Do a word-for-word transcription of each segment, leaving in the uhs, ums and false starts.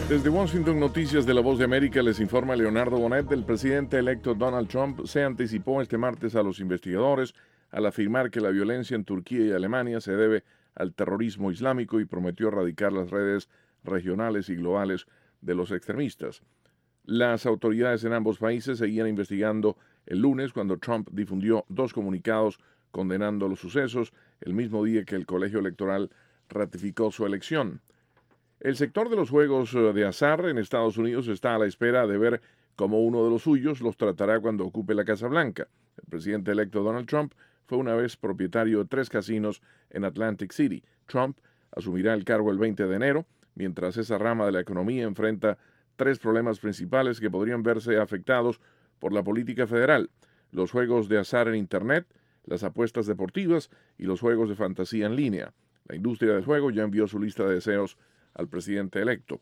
Desde Washington, Noticias de la Voz de América, les informa Leonardo Bonet. El presidente electo Donald Trump se anticipó este martes a los investigadores al afirmar que la violencia en Turquía y Alemania se debe al terrorismo islámico y prometió erradicar las redes regionales y globales de los extremistas. Las autoridades en ambos países seguían investigando el lunes cuando Trump difundió dos comunicados condenando los sucesos el mismo día que el colegio electoral ratificó su elección. El sector de los juegos de azar en Estados Unidos está a la espera de ver cómo uno de los suyos los tratará cuando ocupe la Casa Blanca. El presidente electo Donald Trump fue una vez propietario de tres casinos en Atlantic City. Trump asumirá el cargo el veinte de enero, mientras esa rama de la economía enfrenta tres problemas principales que podrían verse afectados por la política federal: los juegos de azar en Internet, las apuestas deportivas y los juegos de fantasía en línea. La industria del juego ya envió su lista de deseos al presidente electo.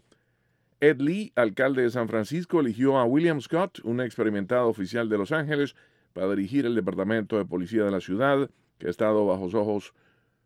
Ed Lee, alcalde de San Francisco, eligió a William Scott, un experimentado oficial de Los Ángeles, para dirigir el departamento de policía de la ciudad, que ha estado bajo ojos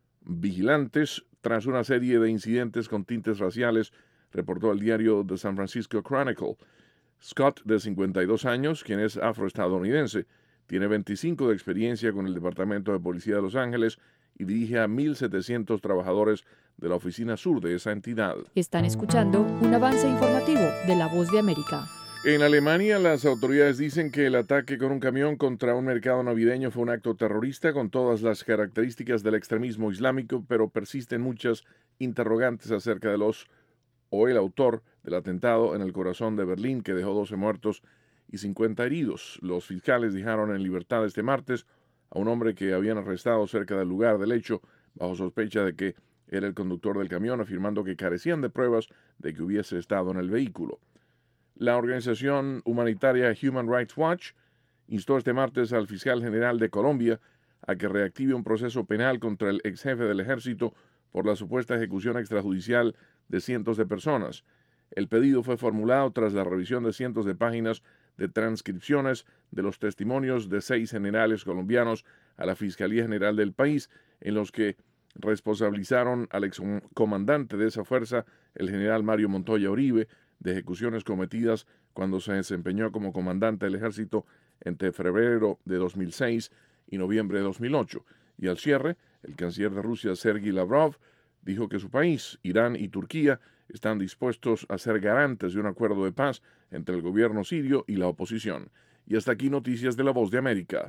vigilantes tras una serie de incidentes con tintes raciales, reportó el diario The San Francisco Chronicle. Scott, de cincuenta y dos años, quien es afroestadounidense, tiene veinticinco de experiencia con el departamento de policía de Los Ángeles y dirige a mil setecientos trabajadores de la oficina sur de esa entidad. Están escuchando un avance informativo de La Voz de América. En Alemania, las autoridades dicen que el ataque con un camión contra un mercado navideño fue un acto terrorista con todas las características del extremismo islámico, pero persisten muchas interrogantes acerca de los o el autor del atentado en el corazón de Berlín, que dejó doce muertos y cincuenta heridos. Los fiscales dejaron en libertad este martes a un hombre que habían arrestado cerca del lugar del hecho bajo sospecha de que era el conductor del camión, afirmando que carecían de pruebas de que hubiese estado en el vehículo. La organización humanitaria Human Rights Watch instó este martes al fiscal general de Colombia a que reactive un proceso penal contra el ex jefe del ejército por la supuesta ejecución extrajudicial de cientos de personas. El pedido fue formulado tras la revisión de cientos de páginas de transcripciones de los testimonios de seis generales colombianos a la Fiscalía General del país, en los que responsabilizaron al excomandante de esa fuerza, el general Mario Montoya Uribe, de ejecuciones cometidas cuando se desempeñó como comandante del ejército entre febrero de dos mil seis y noviembre de dos mil ocho. Y al cierre, el canciller de Rusia, Sergei Lavrov, dijo que su país, Irán y Turquía están dispuestos a ser garantes de un acuerdo de paz entre el gobierno sirio y la oposición. Y hasta aquí Noticias de la Voz de América.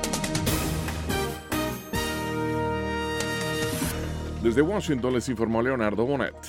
Desde Washington les informó Leonardo Bonet.